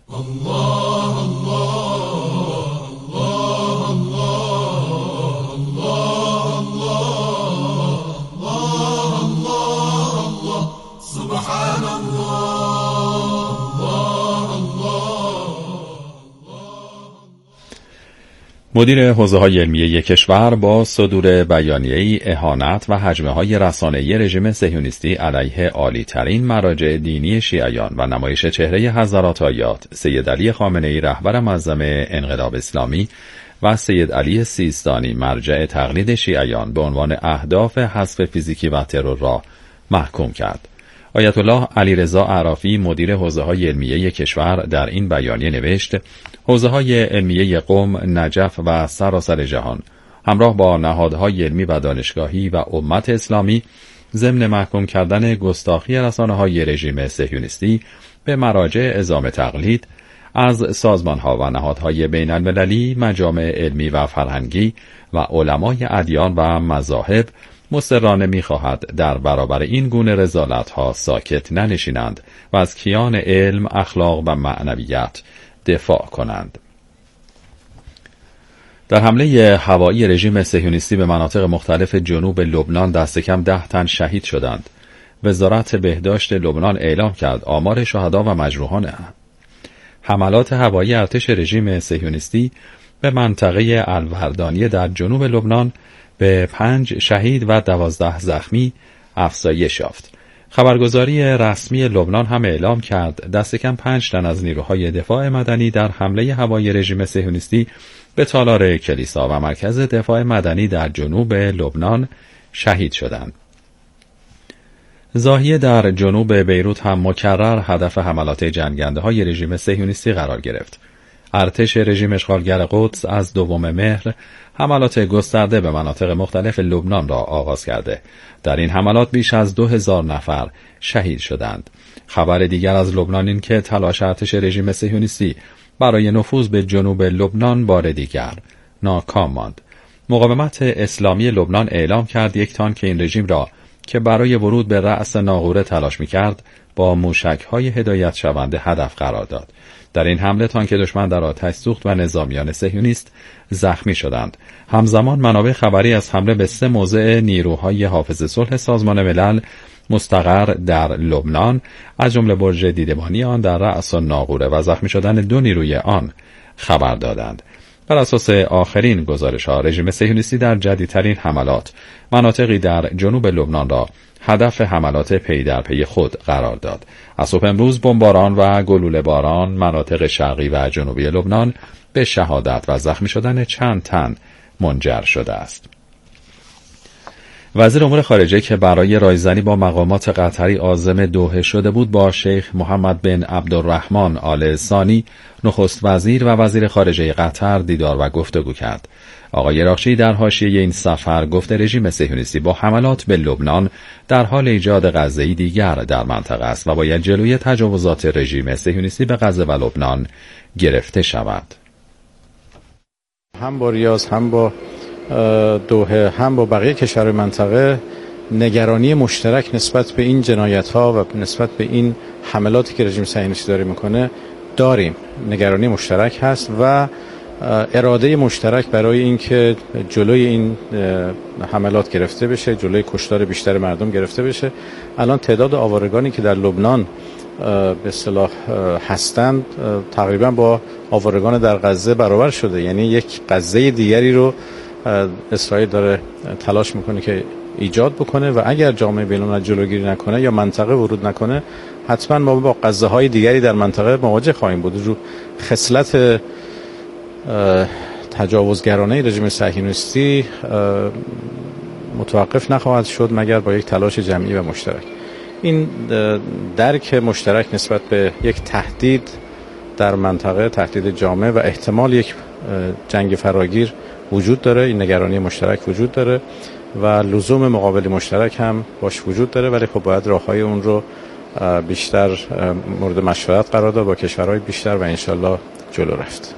الله الله الله الله الله الله الله الله سبحان الله الله الله. مدیر حوزه‌های علمیه کشور با صدور بیانیه‌ای اهانت و هجمه‌های رسانه‌ای رژیم صهیونیستی علیه عالی‌ترین مراجع دینی شیعیان و نمایش چهره حضرات آیات سید علی خامنه‌ای رهبر معظم انقلاب اسلامی و سید علی سیستانی مرجع تقلید شیعیان به عنوان اهداف حذف فیزیکی و ترور را محکوم کرد. آیت الله علیرضا اعرافی مدیر حوزه‌های علمیه کشور در این بیانیه نوشت: حوزه‌های علمیه قم، نجف و سراسر جهان همراه با نهادهای علمی و دانشگاهی و امت اسلامی ضمن محکوم کردن گستاخی رسانه‌های رژیم صهیونیستی به مراجع عظام تقلید از سازمان‌ها و نهادهای بین‌المللی، مجامع علمی و فرهنگی و علمای ادیان و مذاهب مصرانه می‌خواهد در برابر این گونه رذالت‌ها ساکت ننشینند و از کیان علم، اخلاق و معنویت دفاع کنند. در حمله هوایی رژیم صهیونیستی به مناطق مختلف جنوب لبنان دست کم 10 تن شهید شدند. وزارت بهداشت لبنان اعلام کرد آمار شهدا و مجروحان حملات هوایی ارتش رژیم صهیونیستی به منطقه الوردانی در جنوب لبنان به 5 شهید و 12 زخمی افزایش یافت. خبرگزاری رسمی لبنان هم اعلام کرد دست کم 5 تن از نیروهای دفاع مدنی در حمله هوایی رژیم صهیونیستی به تالار کلیسا و مرکز دفاع مدنی در جنوب لبنان شهید شدند. ضاحیه در جنوب بیروت هم مکرر هدف حملات جنگنده‌های رژیم صهیونیستی قرار گرفت. ارتش رژیم اشغالگر قدس از 2 مهر حملات گسترده به مناطق مختلف لبنان را آغاز کرده. در این حملات بیش از 2000 نفر شهید شدند. خبر دیگر از لبنان این که تلاش ارتش رژیم صهیونیستی برای نفوذ به جنوب لبنان بار دیگر ناکام ماند. مقاومت اسلامی لبنان اعلام کرد 1 تانک این رژیم را که برای ورود به رأس ناقوره تلاش می‌کرد با موشک‌های هدایت شونده هدف قرار داد. در این حمله تانک دشمن در آتش سوخت و نظامیان صهیونیست زخمی شدند. همزمان منابع خبری از حمله به 3 موضع نیروهای حافظ صلح سازمان ملل مستقر در لبنان از جمله برج دیدبانی آن در رأس ناقوره و زخمی شدن 2 نیروی آن خبر دادند. بر اساس آخرین گزارش‌ها رژیم صهیونیستی در جدیدترین حملات مناطقی در جنوب لبنان را هدف حملات پی در پی خود قرار داد. از صبح امروز بمباران و گلوله باران مناطق شرقی و جنوبی لبنان به شهادت و زخمی شدن چند تن منجر شده است. وزیر امور خارجه که برای رایزنی با مقامات قطری عازم دوحه شده بود با شیخ محمد بن عبدالرحمن آل ثانی نخست وزیر و وزیر خارجه قطر دیدار و گفتگو کرد. آقای راقچی در حاشیه این سفر گفت رژیم صهیونیستی با حملات به لبنان در حال ایجاد غزه‌ای دیگر در منطقه است و باید جلوی تجاوزات رژیم صهیونیستی به غزه و لبنان گرفته شود. هم با ریاض، هم با دوحه، هم با بقیه کشورهای منطقه نگرانی مشترک نسبت به این جنایت‌ها و نسبت به این حملاتی که رژیم صهیونیستی داره میکنه داریم. نگرانی مشترک هست و اراده مشترک برای اینکه جلوی این حملات گرفته بشه، جلوی کشتار بیشتر مردم گرفته بشه. الان تعداد آوارگانی که در لبنان به اصطلاح هستند تقریبا با آوارگان در غزه برابر شده. یعنی یک غزه دیگری رو اسرائیل داره تلاش میکنه که ایجاد بکنه و اگر جامعه بین‌الملل جلوگیری نکنه یا منطقه ورود نکنه حتما ما با غزه‌های دیگری در منطقه مواجه خواهیم بود. رو خصلت تجاوزگرانه رژیم صهیونیستی متوقف نخواهد شد مگر با یک تلاش جمعی و مشترک. این درک مشترک نسبت به یک تهدید در منطقه، تهدید جامعه و احتمال یک جنگ فراگیر وجود داره. این نگرانی مشترک وجود داره و لزوم مقابله مشترک هم باش وجود داره، ولی خب باید راههای اون رو بیشتر مورد مشورت قرار داد با کشورهای بیشتر و انشالله جلو رفت.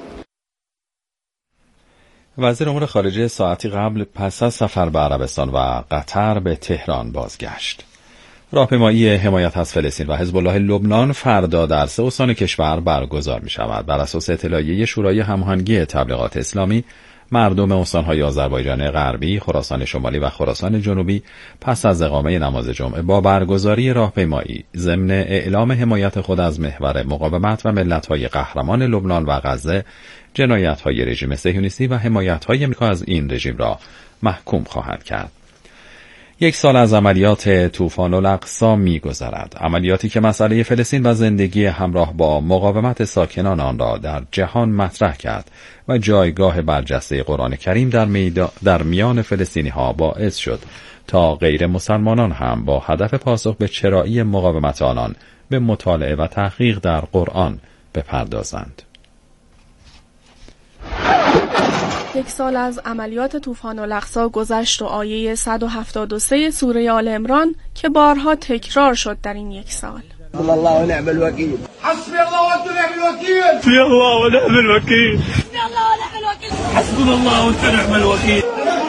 وزیر امور خارجه ساعتی قبل پس از سفر به عربستان و قطر به تهران بازگشت. راهپیمایی حمایت از فلسطین و حزب الله لبنان فردا در 3 استان کشور برگزار می شود. بر اساس اطلاعیه شورای هماهنگی تبلیغات اسلامی، مردم استان‌های آذربایجان غربی، خراسان شمالی و خراسان جنوبی پس از اقامه نماز جمعه با برگزاری راهپیمایی ضمن اعلام حمایت خود از محور مقاومت و ملت‌های قهرمان لبنان و غزه، جنایت‌های رژیم صهیونیستی و حمایت‌های آمریکا از این رژیم را محکوم خواهند کرد. 1 سال از عملیات طوفان الاقصی می‌گذرد. عملیاتی که مسئله فلسطین و زندگی همراه با مقاومت ساکنان آن را در جهان مطرح کرد و جایگاه برجسته قرآن کریم در میان فلسطینی‌ها باعث شد تا غیر مسلمانان هم با هدف پاسخ به چرایی مقاومت آنان به مطالعه و تحقیق در قرآن بپردازند. 1 سال از عملیات طوفان الاقصی گذشت و آیه 173 سوره آل عمران که بارها تکرار شد در این 1 سال. حسبي الله ونعم الوكيل. حسبي الله ونعم الوكيل. حسبي الله ونعم الوكيل. حسبي الله ونعم الوكيل. حسبنا الله ونعم الوكيل.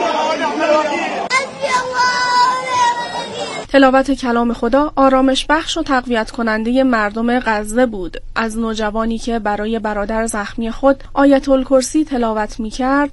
تلاوت کلام خدا آرامش بخش و تقویت کننده مردم غزه بود. از نوجوانی که برای برادر زخمی خود آیت الکرسی تلاوت می کرد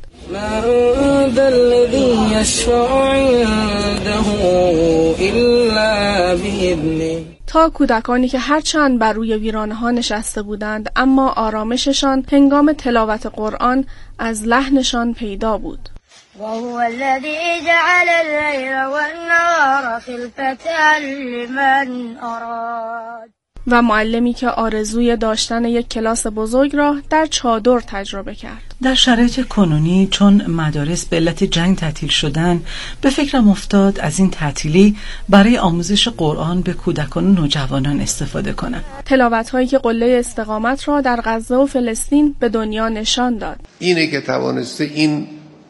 تا کودکانی که هرچند بر روی ویرانه ها نشسته بودند اما آرامششان هنگام تلاوت قرآن از لحنشان پیدا بود. وهو الذي جعل الليل والنهار خلفة لمن أراد. و معلمی که آرزوی داشتن یک کلاس بزرگ را در چادر تجربه کرد. در شرایط کنونی چون مدارس به علت جنگ تعطیل شدن، به فکرم افتاد از این تعطیلی برای آموزش قرآن به کودکان و نوجوانان استفاده کنم. تلاوت هایی که قله استقامت را در غزه و فلسطین به دنیا نشان داد. اینه که توانسته این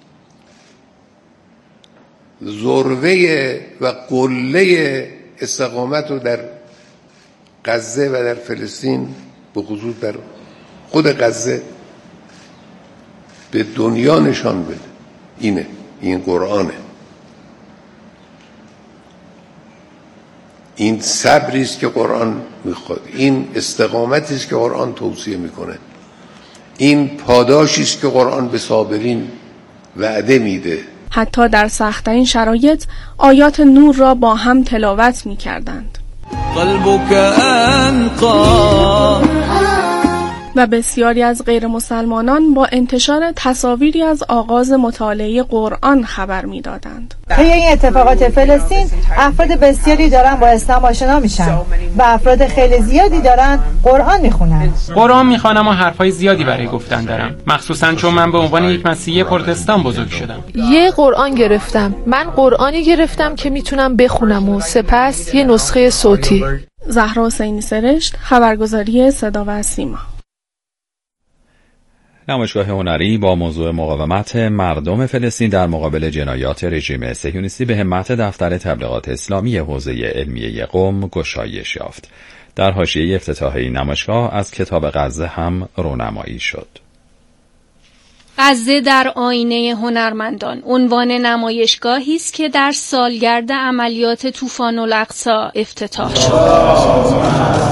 ذروه و قله استقامت رو در غزه و در فلسطین، به خصوص در خود غزه، به دنیا نشان بده. این قرآنه. این صبری است که قرآن میخواد، این استقامتی است که قرآن توصیه میکنه، این پاداشی است که قرآن به صابرین وعده میده. حتی در سخت‌ترین شرایط آیات نور را با هم تلاوت می‌کردند. قلبك انقى. و بسیاری از غیر مسلمانان با انتشار تصاویری از آغاز مطالعه قرآن خبر می‌دادند. طی این اتفاقات فلسطین افراد بسیاری دارن با اسلام آشنا میشن و افراد خیلی زیادی دارن قرآن میخونن. قرآن میخوانم و حرفای زیادی برای گفتن دارم، مخصوصا چون من به عنوان یک مسیحی پروتستان بزرگ شدم. یه قرآن گرفتم. من قرآنی گرفتم که میتونم بخونم و سپس یه نسخه صوتی. زهرا حسینی سرشت، خبرگزاری صدا و سیما. نمایشگاه هنری با موضوع مقاومت مردم فلسطین در مقابل جنایات رژیم صهیونیستی به همت دفتر تبلیغات اسلامی حوزه علمیه قم گشایش یافت. در حاشیه افتتاح این نمایشگاه از کتاب غزه هم رونمایی شد. غزه در آینه هنرمندان عنوان نمایشگاهی است که در سالگرد عملیات طوفان الاقصی افتتاح شد.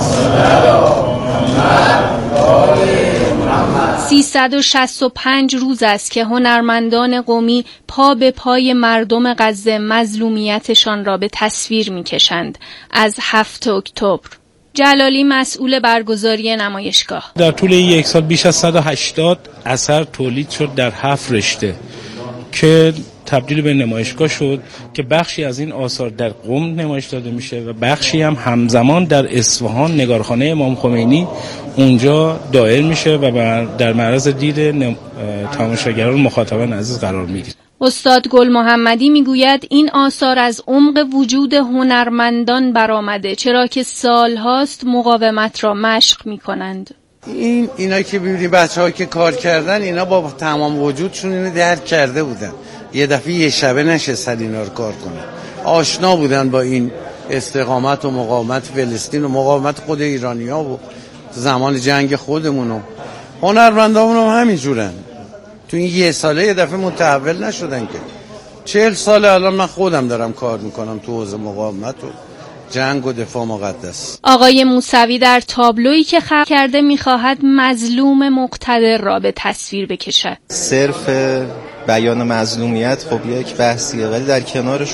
365 روز است که هنرمندان قمی پا به پای مردم غزه مظلومیتشان را به تصویر می‌کشند. از 7 اکتبر جلالی مسئول برگزاری نمایشگاه: در طول یک سال بیش از 180 اثر تولید شد در 7 رشته که تبدیل به نمایشگاه شد که بخشی از این آثار در قم نمایش داده میشه و بخشی هم همزمان در اصفهان نگارخانه امام خمینی اونجا دایر میشه و در معرض دید تماشاگران مخاطبان عزیز قرار میگیره. استاد گل محمدی میگوید این آثار از عمق وجود هنرمندان برآمده، چرا که سالهاست مقاومت را مشق میکنند. اینا که ببینید بچه‌ها که کار کردن، اینا با تمام وجودشون اینو درک کرده بودن، یه دفعه یه شبه نشستن اینا رو کار کنن، آشنا بودن با این استقامت و مقاومت فلسطین و مقاومت خود ایرانی‌ها و زمان جنگ خودمون و هنرمندامون هم همینجورن. تو این یه ساله یه دفعه متحول نشدن که 40 ساله الان من خودم دارم کار میکنم تو حوزه مقاومت و جنگ و دفاع مقدس. آقای موسوی در تابلویی که خلق کرده می‌خواهد مظلوم مقتدر را به تصویر بکشد. صرف بیان مظلومیت خب یک بحثیه، ولی در کنارش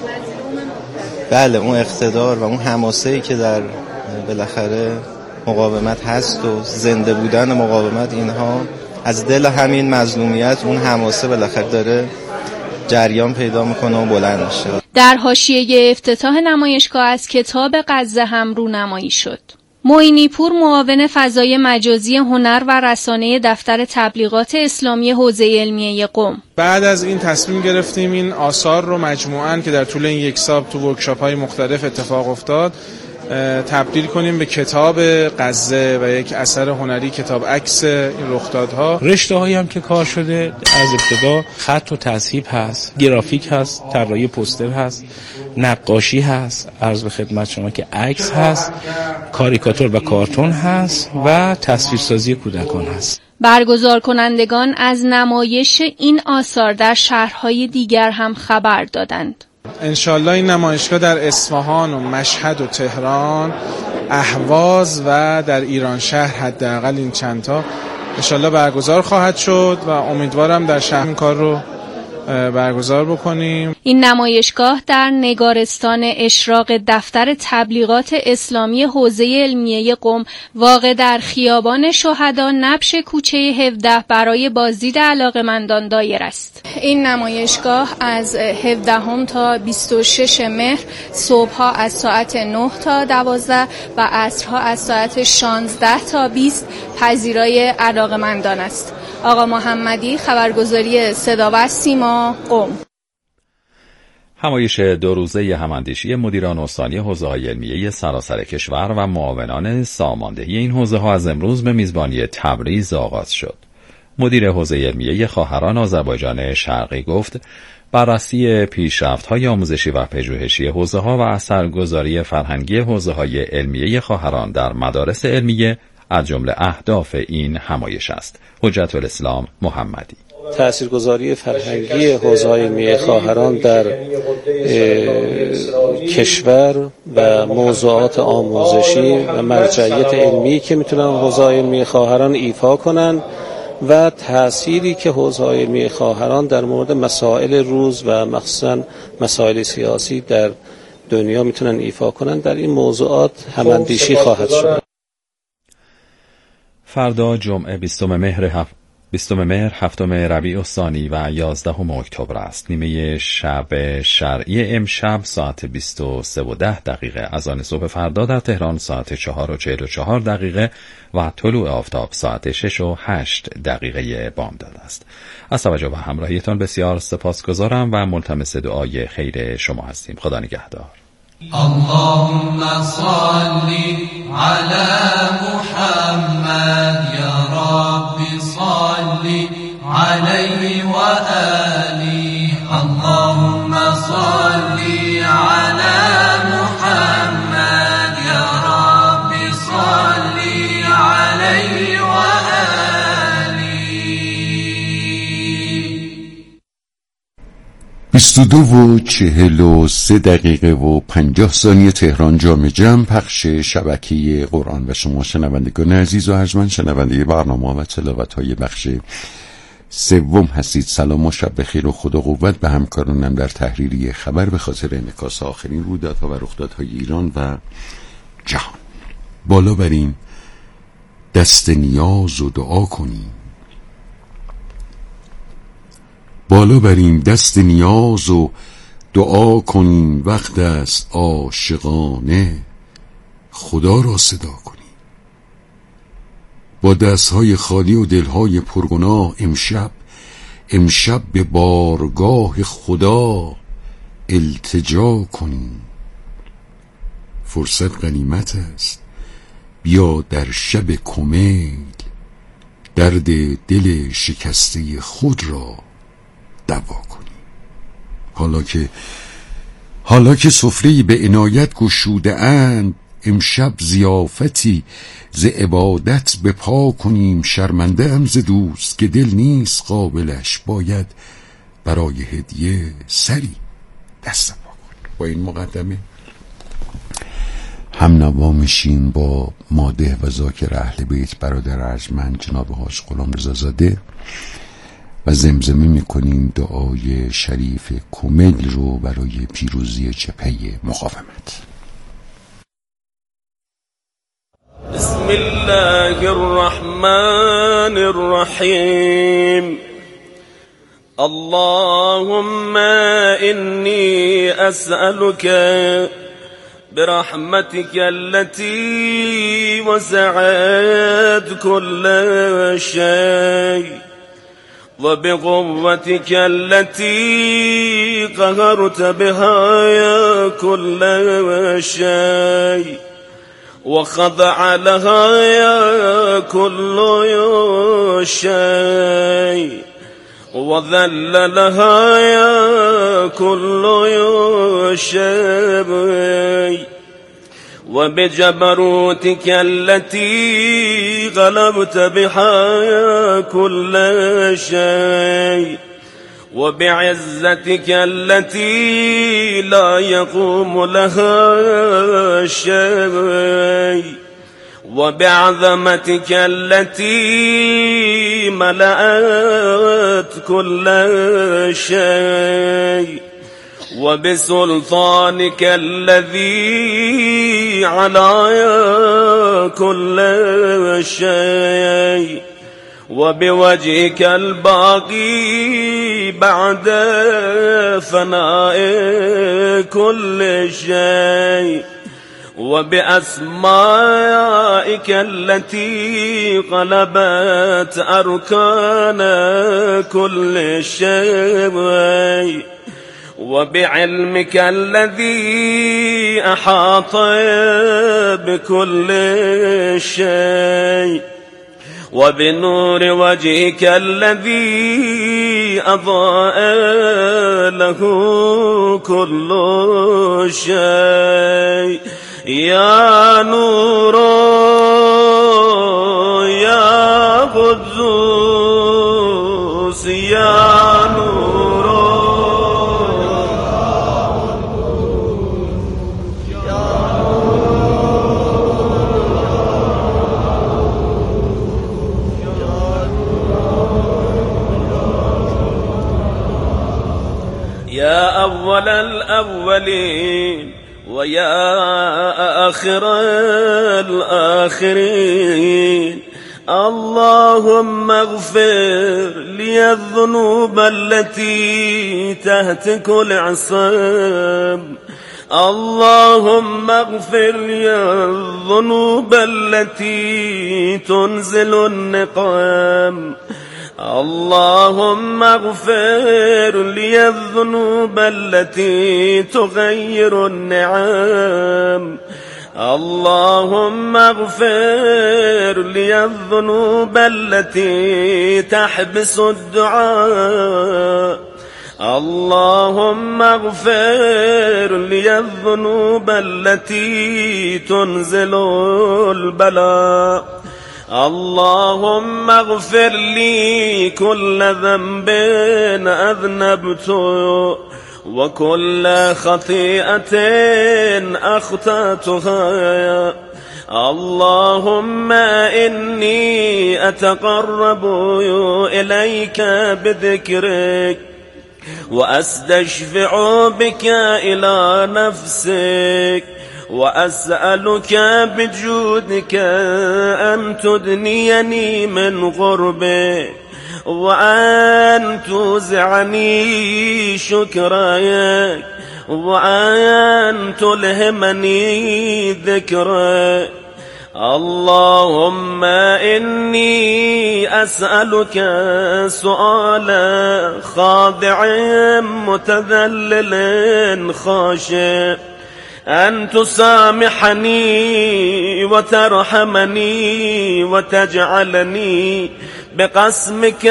اون اقتدار و اون حماسه‌ای که در بالاخره مقاومت هست و زنده بودن مقاومت، اینها از دل همین مظلومیت اون حماسه بالاخره داره جریان پیدا میکنه و بلند میشه. در حاشیه افتتاح نمایشگاه از کتاب غزه هم رونمایی شد. معینی پور، معاون فضای مجازی هنر و رسانه دفتر تبلیغات اسلامی حوزه علمیه قم: بعد از این تصمیم گرفتیم این آثار رو مجموعاً که در طول این یک سال تو ورکشاپ‌های مختلف اتفاق افتاد تبدیل کنیم به کتاب غزه و یک اثر هنری، کتاب عکس این رخدادها. رشته‌هایی هم که کار شده از ابتدا خط و تصحیح هست، گرافیک هست، طراحی پوستر هست، نقاشی هست، عرض به خدمت شما که عکس هست، کاریکاتور و کارتون هست و تصویرسازی کودکان هست. برگزار کنندگان از نمایش این آثار در شهرهای دیگر هم خبر دادند. انشالله این نمایشگاه در اصفهان و مشهد و تهران، اهواز و در ایران شهر حداقل این چندتا انشالله برگزار خواهد شد و امیدوارم در شهر این کار رو برگزار بکنیم. این نمایشگاه در نگارستان اشراق دفتر تبلیغات اسلامی حوزه علمیه قم واقع در خیابان شهدا نبش کوچه 17 برای بازدید علاقه‌مندان دایر است. این نمایشگاه از 17 تا 26 مهر صبحها از ساعت 9 تا 12 و عصرها از ساعت 16 تا 20 پذیرای علاقه‌مندان است. آقا محمدی، خبرگزاری صدا و سیما، قم. همایش 2 روزه هماندیشی مدیران استانی حوزه‌های علمیه سراسر کشور و معاونان ساماندهی این حوزه‌ها از امروز به میزبانی تبریز آغاز شد. مدیر حوزه علمیه خواهران آذربایجان شرقی گفت بررسی پیشرفت‌های آموزشی و پژوهشی حوزه‌ها و اثرگذاری فرهنگی حوزه‌های علمیه خواهران در مدارس علمیه از جمله اهداف این همایش است. حجت الاسلام محمدی: تاثیرگذاری فرهنگی حوزه‌های علمیه خواهران در کشور و موضوعات آموزشی و مرجعیت علمی که میتونن حوزه‌های علمیه خواهران ایفا کنن و تأثیری که حوزه‌های علمیه خواهران در مورد مسائل روز و مخصوصاً مسائل سیاسی در دنیا میتونن ایفا کنن، در این موضوعات هماندیشی خواهد شد. فردا جمعه 20 مهر 7 ربیع الثانی و 11 اکتبر است. نیمه شب شرعی امشب ساعت 23:10 اذان صبح فردا در تهران ساعت 4:44 و طلوع آفتاب ساعت 6:08 بامداد است. از توجه و همراهیتان بسیار سپاسگزارم و ملتمس دعای خیر شما هستیم. خدا نگهدار. اللهم صل على محمد يا رب صل عليه وآله. اللهم صل على محمد يا رب صل عليه وآله. 22:43 تهران جام جم، پخش شبکه قرآن و شما شنوندگان عزیز و ارجمند شنونده برنامه و تلاوت‌های بخش سوم هستید. سلام و شب بخیر و خدا قوت به همکارانم در تحریری خبر به خاطر انعکاس آخرین رویدادها و رخدادهای ایران و جهان. بالا بریم دست نیاز و دعا کنیم. بالا بریم دست نیاز و دعا کنیم، وقت است عاشقانه خدا را صدا کنیم. با دستهای خالی و دلهای پرگناه امشب به بارگاه خدا التجا کنیم. فرصت غنیمت است، بیا در شب کمیل درد دل شکسته خود را دوا کنیم. حالا که سفره‌ای به عنایت گشوده اند، امشب ضیافتی ز عبادت به پا کنیم. شرمنده ام ز دوست که دل نیست قابلش، باید برای هدیه سری دست پا کنیم. با این مقدمه هم نوا میشیم با ماده و ذاکر اهل بیت برادر ارجمند جناب حاج غلام رضا زاده و زمزمه میکنیم دعای شریف کمیل رو برای پیروزی جبهه مقاومت. بسم الله الرحمن الرحیم. اللهم إني أسألك برحمتك التي وسعت كل شيء وبقوتك التي قهرت بها كل شيء وخضع لها كل شيء وذل لها كل شيء وبجبروتك التي غلبت بها كل شيء وبعزتك التي لا يقوم لها شيء وبعظمتك التي ملأت كل شيء وبسلطانك الذي على كل شيء وبوجهك الباقي بعد فناء كل شيء وبأسمائك التي قلبت أركان كل شيء وبعلمك الذي أحاط بكل شيء وبنور وجهك الذي أضاء له كل شيء يا نور يا قدوس يا نور يا أول الأولين ويا آخر الآخرين اللهم اغفر لي الذنوب التي تهتك العصام اللهم اغفر لي الذنوب التي تنزل النقام اللهم اغفر لي الذنوب التي تغير النعم اللهم اغفر لي الذنوب التي تحبس الدعاء اللهم اغفر لي الذنوب التي تنزل البلاء اللهم اغفر لي كل ذنب أذنبته وكل خطيئة أخطأتها اللهم إني أتقرب إليك بذكرك وأستشفع بك إلى نفسك وأسألك بجودك أن تدنيني من غربك وأن توزعني شكرك وأن تلهمني ذكرك اللهم إني أسألك سؤال خاضع متذلل خاشع أن تسامحني وترحمني وتجعلني بقسمك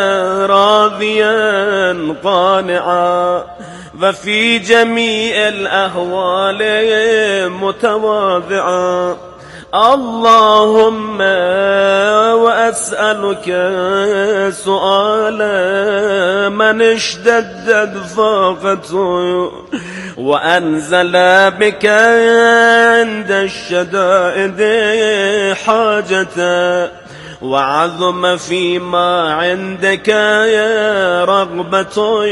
راضيا قانعا وفي جميع الأهوال متواضعا اللهم وأسألك سؤال من اشتدت فاقته وأنزل بك عند الشدائد حاجته وعظم فيما عندك يا رغبته.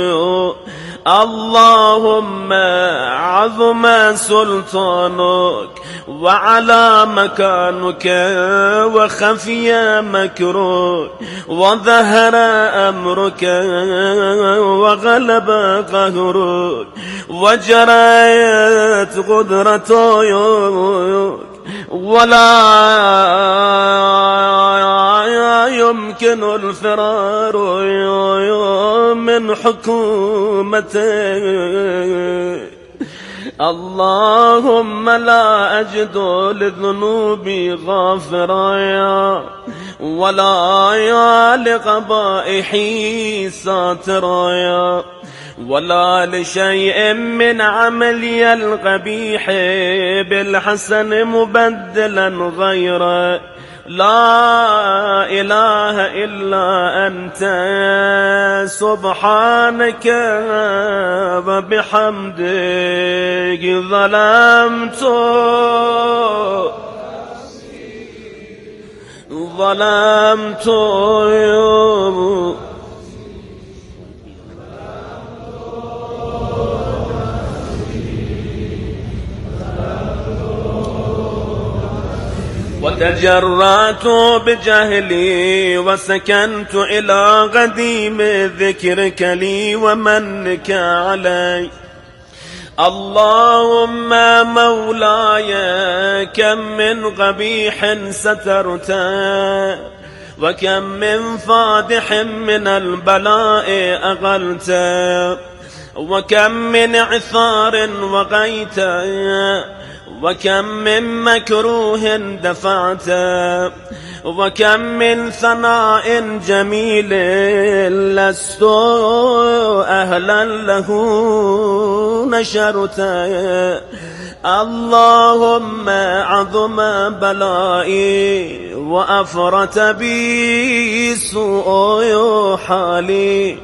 اللهم عظم سلطانك وعلى مكانك وخفي مكرك وظهر أمرك وغلب قهرك وجريت قدرتك ولا يمكن الفرار من حكومتك. اللهم لا أجد لذنوبي غافرا ولا لقبائحي ساترا ولا لشيء من عملي القبيح بالحسن مبدلا غيره. لا إله إلا أنت سبحانك وبحمدك ظلمت وتجرأت بجهلي وسكنت إلى قديم ذكرك لي ومنك علي. اللهم مولاي كم من قبيح سترت وكم من فادح من البلاء أغلت وكم من عثار وقيت وكم من مكروه دفعت وكم من ثناء جميل لست أهلا له نشرت. اللهم عظم بلائي وأفرت بي سوء حالي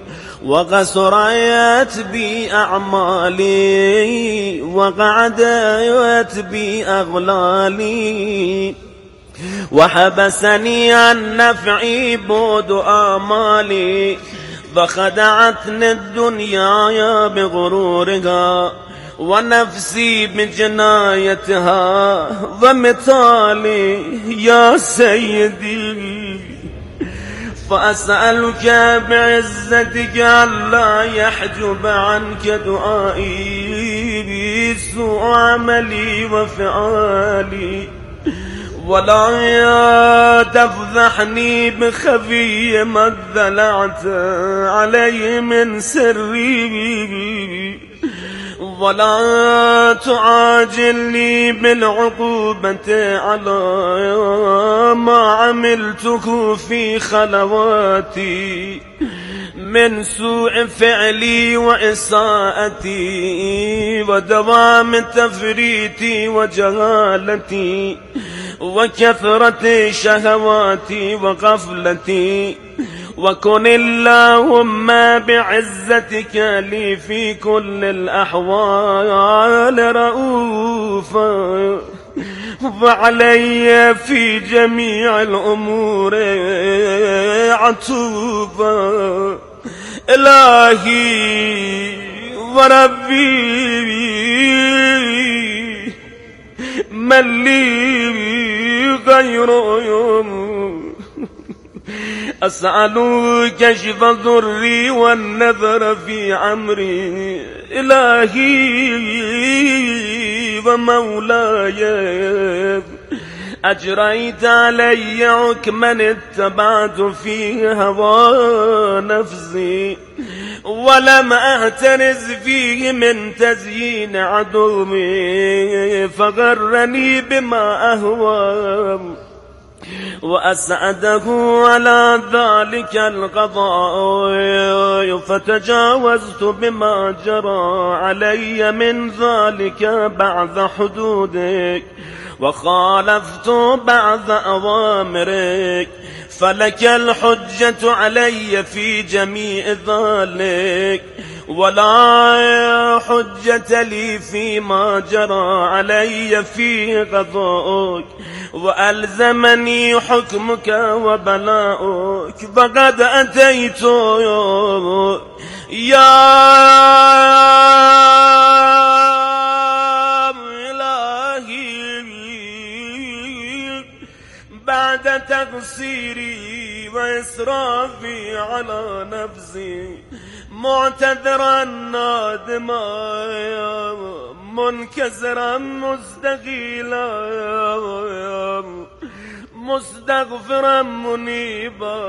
وقصرت بي أعمالي وقعدت بي أغلالي وحبسني عن نفعي بود آمالي فخدعتني الدنيا بغرورها ونفسي بجنايتها ومثالي يا سيدي. فأسألك بعزتك ألا يحجب عنك دعائي سوء عملي وفعالي ولا تفضحني بخفي ما اطلعت عليه من سري ولا تعاجلني بالعقوبة على ما عملته في خلواتي من سوء فعلي وإساءتي ودوام تفريطي وجهالتي وكثرة شهواتي وغفلتي. وكن اللهم بعزتك لي في كل الأحوال رؤوفا وعلي في جميع الأمور عطوفا. إلهي وربي من لي غير يوم أسألك كشف ضري والنذر في عمري. إلهي ومولاي أجريت علي حكما اتبعت فيه هوى نفسي ولم أهترز فيه من تزيين عدوي فغرني بما أهوى وأسعده على ذلك القضاء فتجاوزت بما جرى علي من ذلك بعد حدودك وخالفت بعض أوامرك، فلك الحجة علي في جميع ذلك، ولا حجة لي فيما جرى علي في قضاءك، وألزمني حكمك وبلاؤك، فقد أتيت يا إلهي بعد تقصيري وإسرافي على نفسي، معتذرا نادما منكسرا مستقيلا مستغفرا منيبا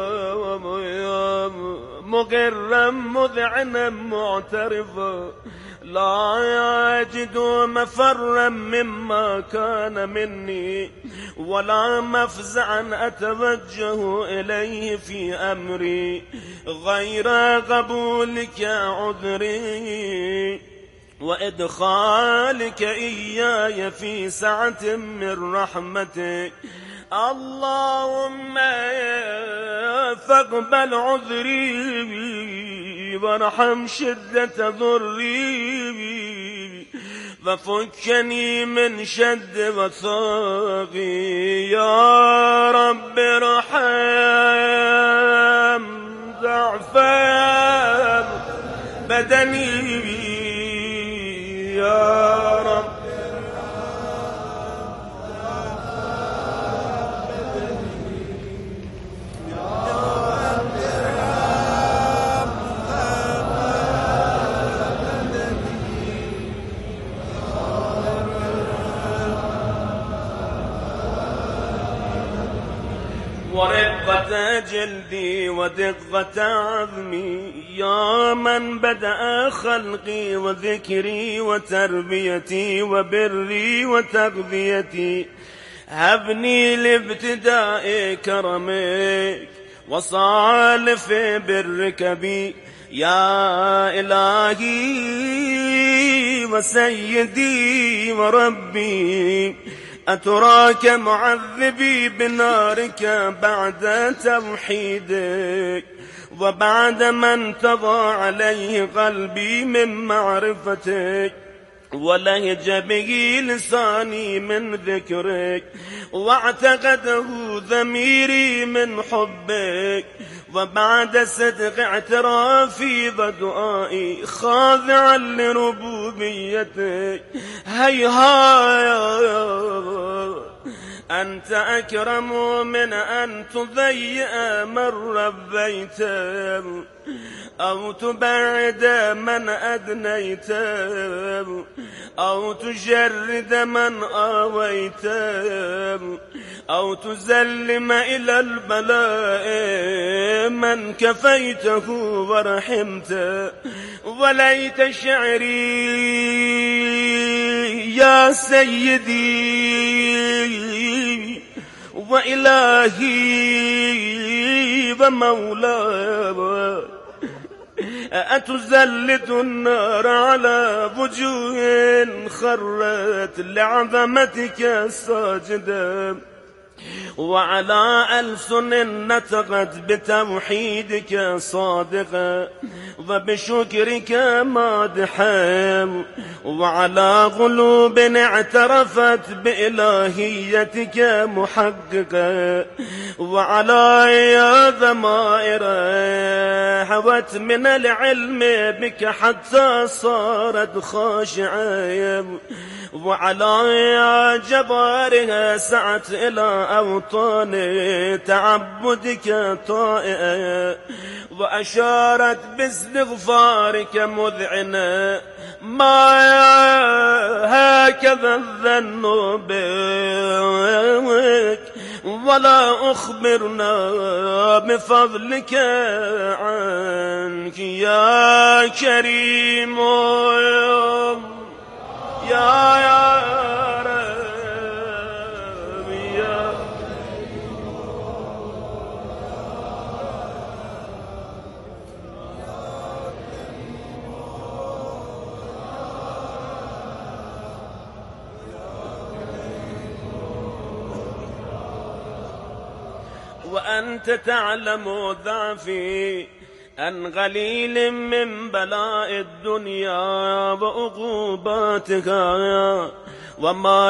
مقرا مذعنا معترفا، لا يجد مفرا مما كان مني، ولا مفزعا أتوجه إليه في أمري غير قبولك عذري وإدخالك إياي في سعة من رحمتك. اللهم فاقبل عذري وارحم شدة ضري، ففكني من شد وثاقي. يا رب ارحم ضعف بدني، يا رب ورقة جلدي ودقة عظمي، يا من بدأ خلقي وذكري وتربيتي وبري وتغذيتي، هبني لابتداء كرمك وصالف برك بي، يا إلهي وسيدي وربي، أتراك معذبي بنارك بعد توحيدك، وبعد ما انتضى عليه قلبي من معرفتك، ولهج به لساني من ذكرك، واعتقده ضميري من حبك، وبعد صدق اعترافي ودعائي خاضعا لربوبيتك، هيهايا أنت أكرم من أن تضيء من ربيت، أو تبعد من أدنيت، أو تجرد من آويت، أو تزلم إلى البلاء من كفيته ورحمت. وليت شعري يا سيدي وإلهي ومولاي، أتزلد النار على وجوه خرت لعظمتك ساجدا، وعلى ألسن نطقت بتوحيدك صادقا وبشكرك مادحا، وعلى قلوب اعترفت بإلهيتك محققا، وعلى ضمائر هوت من العلم بك حتى صارت خاشعة، وعلى جبارها سعت إلى أوطان تعبدك طائعة، وأشارت باستغفارك مذعنة، ما هكذا الظن بك، ولا أخبرنا بفضلك عنك يا كريم يا ربي يا وأنت تعلم ضعفي عن قليل من بلاء الدنيا وعقوباتها وما